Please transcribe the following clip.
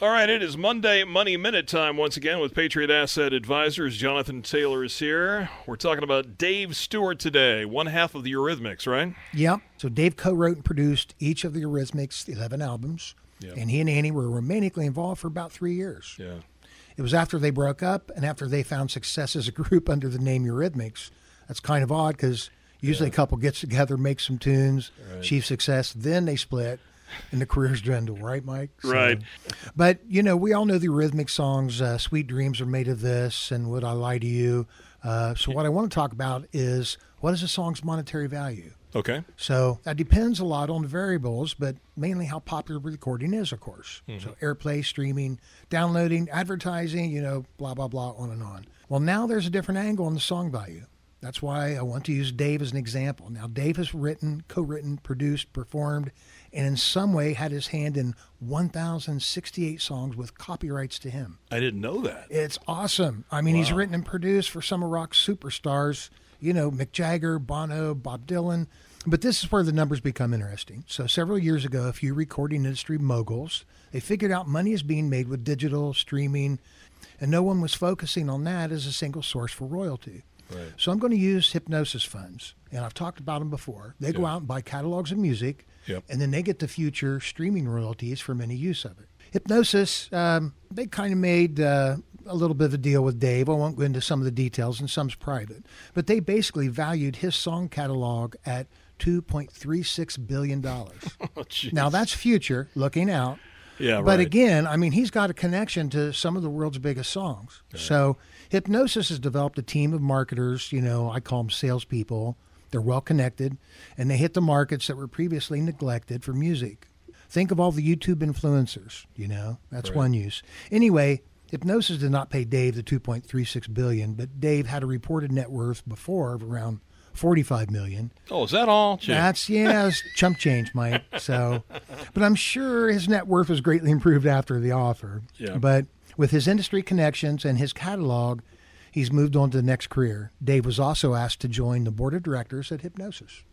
All right, it is Monday Money Minute time once again with Patriot Asset Advisors. Jonathan Taylor is here. We're talking about Dave Stewart today, one half of the Eurythmics, right? Yep. So Dave co-wrote and produced each of the Eurythmics' 11 albums, and he and Annie were romantically involved for about 3 years. Yeah. It was after they broke up and after they found success as a group under the name Eurythmics. That's kind of odd because usually a couple gets together, makes some tunes, achieve success, then they split. And the careers dwindle, right, Mike? So, right. But, you know, we all know the Eurythmics songs, Sweet Dreams Are Made of This and Would I Lie to You? So what I want to talk about is what is a song's monetary value? Okay. So that depends a lot on the variables, but mainly how popular the recording is, of course. So airplay, streaming, downloading, advertising, you know, blah, blah, blah, on and on. Well, now there's a different angle on the song value. That's why I want to use Dave as an example. Now, Dave has written, co-written, produced, performed, and in some way had his hand in 1,068 songs with copyrights to him. I didn't know that. It's awesome. I mean, he's written and produced for some of rock's superstars, you know, Mick Jagger, Bono, Bob Dylan. But this is where the numbers become interesting. So several years ago, a few recording industry moguls, they figured out money is being made with digital streaming, and no one was focusing on that as a single source for royalty. Right. So I'm going to use Hipgnosis funds, and I've talked about them before. They go out and buy catalogs of music, and then they get the future streaming royalties from any use of it. Hipgnosis, they kind of made a little bit of a deal with Dave. I won't go into some of the details, and some's private. But they basically valued his song catalog at $2.36 billion. Now, that's future, looking out. Yeah, But again, I mean, he's got a connection to some of the world's biggest songs. Right. So Hipgnosis has developed a team of marketers, you know, I call them salespeople. They're well connected, and they hit the markets that were previously neglected for music. Think of all the YouTube influencers, you know, that's one use. Anyway, Hipgnosis did not pay Dave the $2.36 billion, but Dave had a reported net worth before of around $45 million. Oh, is that all? That's, it's chump change, Mike. So, but I'm sure his net worth was greatly improved after the offer. Yeah. But with his industry connections and his catalog, he's moved on to the next career. Dave was also asked to join the board of directors at Hipgnosis.